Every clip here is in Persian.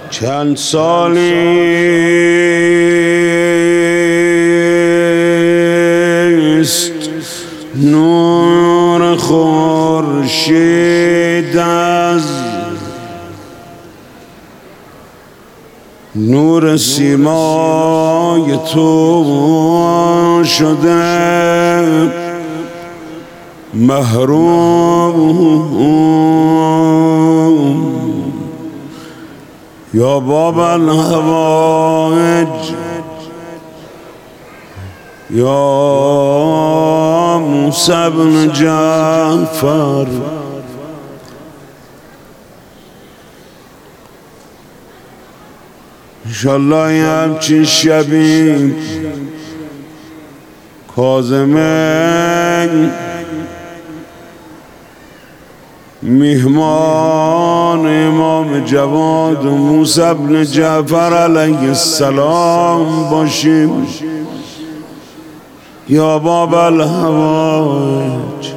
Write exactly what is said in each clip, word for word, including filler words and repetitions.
چند سالی است نور خورشید از نور سیمای تو شده محروم. یا باب الهوائج یا موسی بن جعفر انشالله یه همچین شبی کاظمین میهمان امام جواد و موسی بن جعفر علیه السلام باشیم. یا باب الهوائج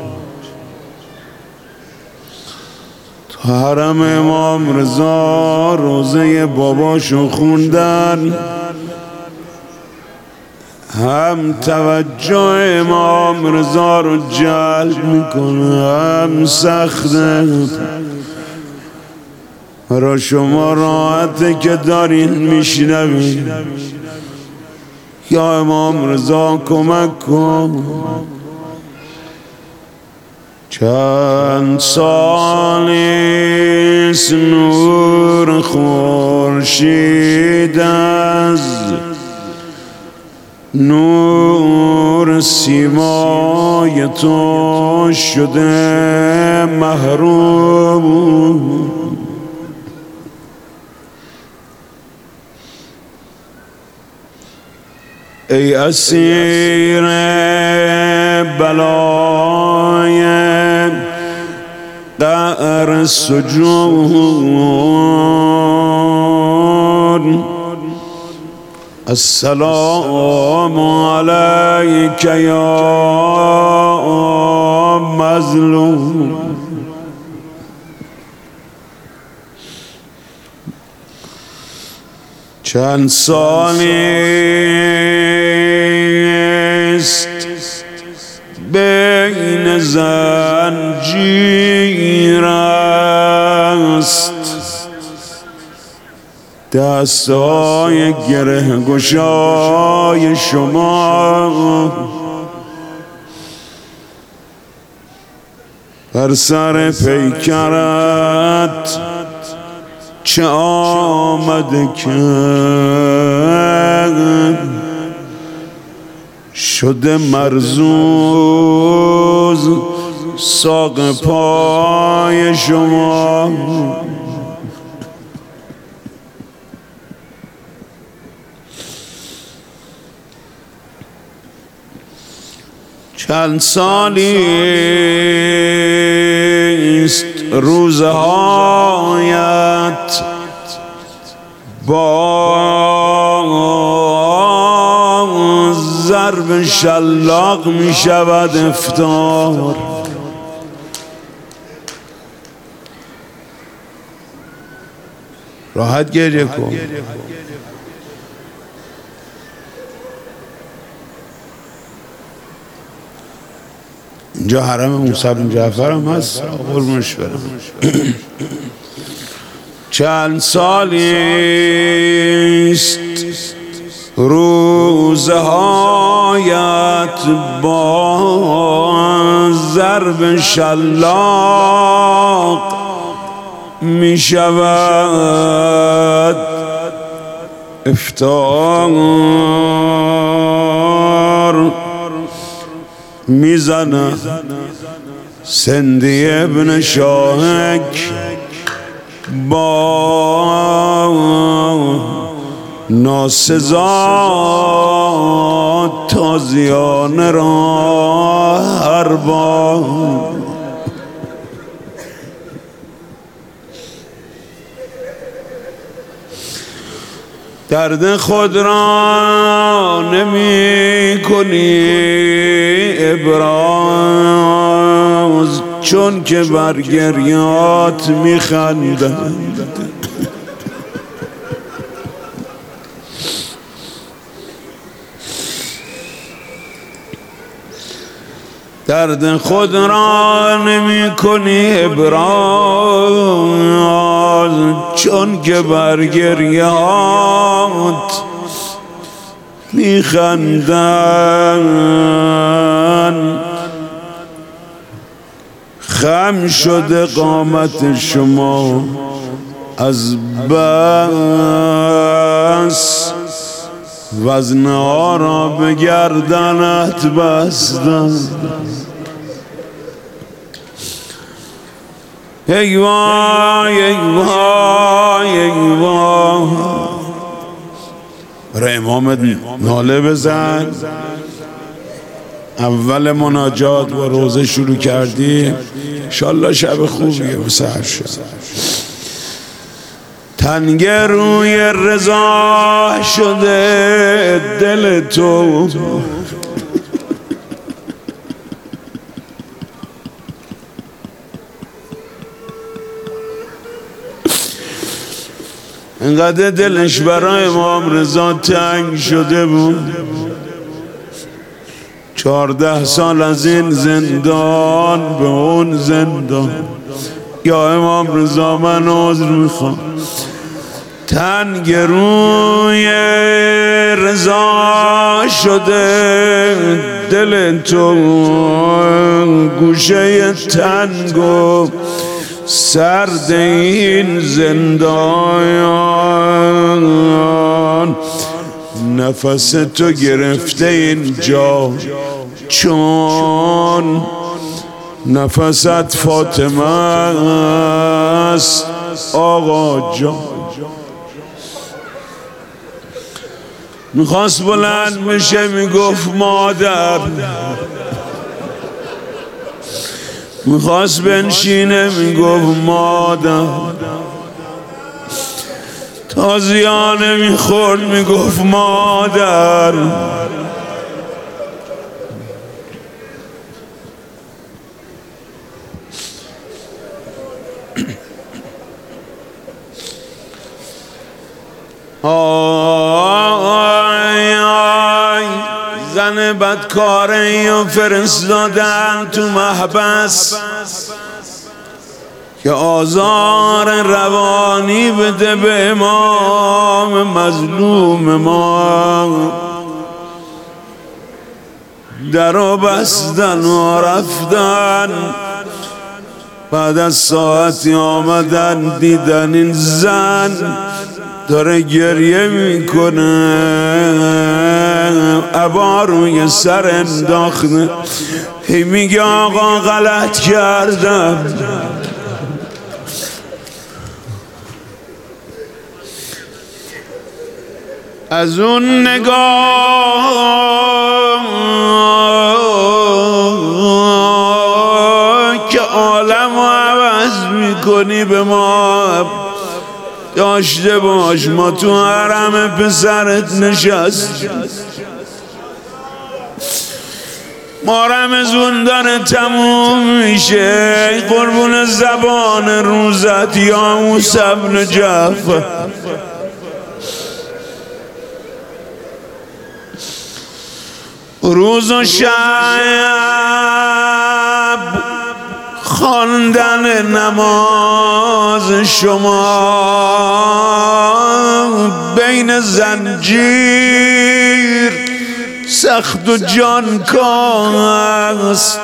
تو حرم امام رضا روزه باباشو خوندن، هم توجه امام رضا رو جلب میکنه، هم سخته را شما راحته که دارین میشنوین. یا امام رضا کمک کن. چند سالیست نور خورشید از نور سیمای تو شده محروم. ای اسیر بلای قعر سجود، السلام علیک یا مظلوم. چند سالیست بین زنجیر است دستای گره گشای شما، بر سر پیکرت چه آمده کرد شده مرزوز ساق پای شما. چند سالیست روزهایت با ضرب شلاق می شود افطار. راحت گریه کن. اینجا حرم موسی بن جعفر هم هست، قربونش برم. چند سالیست روزهایت با ضرب شلاق می شود افطار. میزنه سندی ابن شاهک با ناسزا تازیان را هر بار. درد خود را نمی کنی ابراز، چون که بر گریات می خندند. درد خود را نمی کنی ابراز، چون که بر گریهات می خندن. خم شده قامت شما از بس، وزنها را به گردنت بستن. ای وای ای وای ای وای. برای امامت ناله بزن. اول مناجات با روزه شروع کردی، انشالله شب خوبیه و سحر شد. تنگ روی رضا شده دل تو، انقدر دلش برای امام رضا تنگ شده بود، چهارده سال از این زندان به اون زندان. یا امام رضا من عذر میخوام، تنگ روی رضا شده دل تو، گوشه تنگ و سرد این زندان. نفس تو گرفته اینجا چون نفست فاطمه است آقا جان. میخواست بلند بشه میگفت مادر، میخواست بنشینه میگفت مادر، تازیانه میخورد میگفت مادر. آی آی زن بدکاره و فرستادن تو محبس که آزار روانی بده به امام مظلوم ما. درو بستن و رفتن، بعد از ساعتی آمدن دیدن این زن داره گریه میکنه، عبا روی سر انداخته، هی میگه آقا غلط کردم. از اون نگاه که عالم رو عوض میکنی به ما داشته باش. ما تو حرم پسرت نشست، ما رمضون داره تموم میشه، قربون زبان روزت یا موسی بن جعفر. روز و شب خواندن نماز شما بین زنجیر سخت و جانکاست.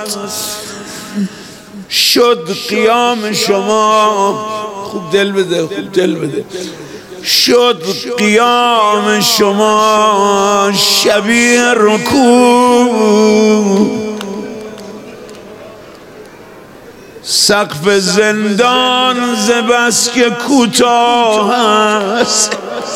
شد قیام شما، خوب دل بده خوب دل بده، شد قیام شما شبیه رکوع، سقف زندان ز بس که کوتاه است.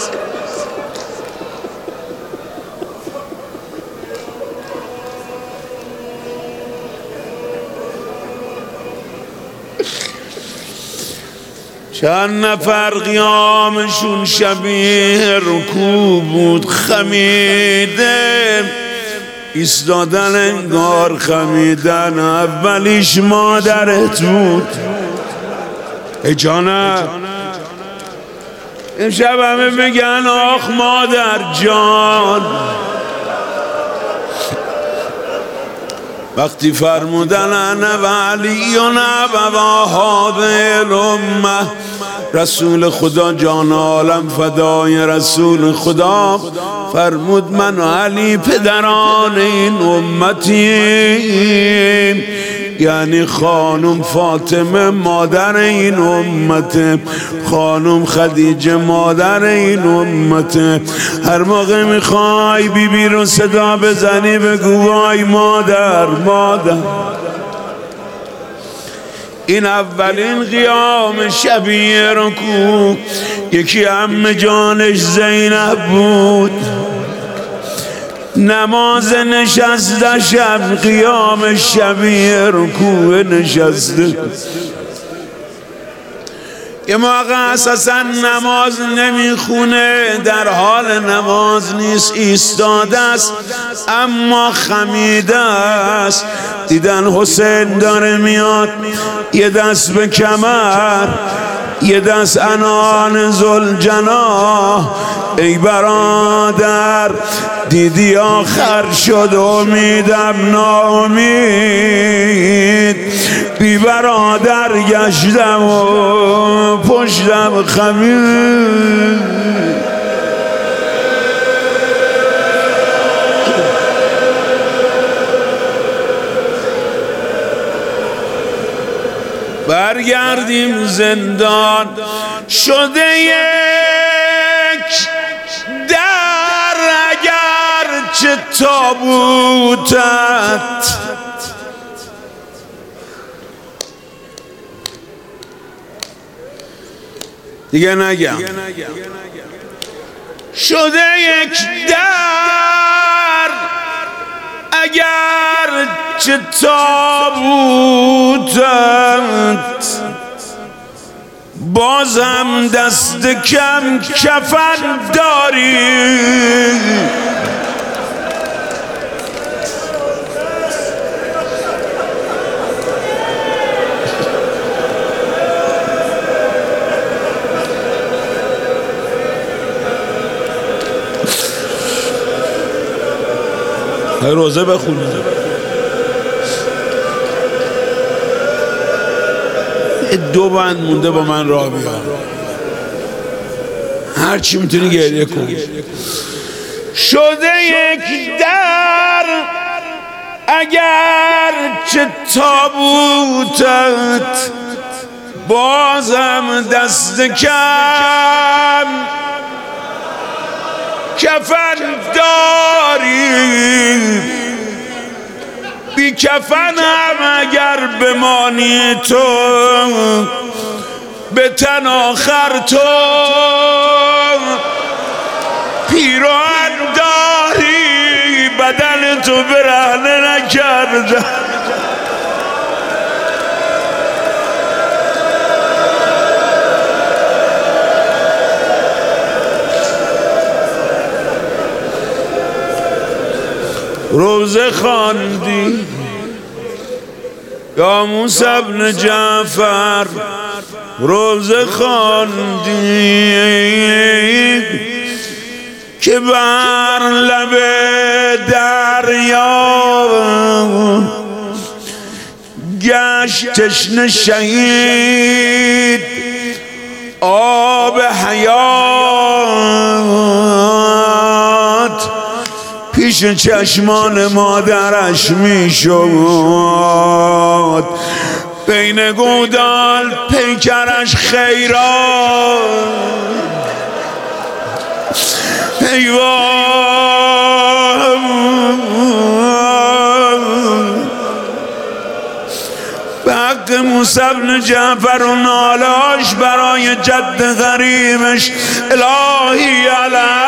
چند نفر قیامشون شبیه رکوع بود، خمیده ایستادن انگار خمیدن. اولیش مادرت بود. ای جانم امشب همه بگن آخ مادر جان. وقتی فرمودن انا و علی و نبوا هذه الامه، رسول خدا جان عالم فدای رسول خدا فرمود من و علی پدران این امتیم، یعنی خانم فاطمه مادر این امت، خانم خدیجه مادر این امت. هر موقع میخوای بی بی رو صدا بزنی بگو وای مادر مادر. این اولین قیام شبیه رکوع، یکی عمه جانش زینب بود، نماز نشسته شب قیام شبیه رکوع نشسته. یه موقع اساسا نماز نمیخونه، در حال نماز نیست، ایستاده است اما خمیده است. دیدن حسین داره میاد، یه دست به کمر یه دست عنان ذوالجناح. ای برادر دیدی آخر شد امیدم ناامید، بی برادر گشتم و پشتم خمید. برگردیم زندان شده یک در، اگر چه تابوتت دیگه نگم، شده یک در اگر چه تابوتت، بازم دست کم کفن داری. روزه بخونه، دو بند مونده با من راه بیا، هر چی میتونی گریه کن. شده یک در اگر چه تابوتت، بازم دست کم کفن داری. بی کفنم اگر بمانی تو، به تن آخر تو پیراهن داری، بدن تو برهنه نکرده. روزه خواندی یا موسی بن جعفر، روزه خواندی که بر لب دریا گشت تشنه شهید آب حیات، پیش چشمان مادرش میشد، بین گودال پیکرش خیرات. ای به حق موسی بن جعفر و نالاش برای جد غریبش، الهی علی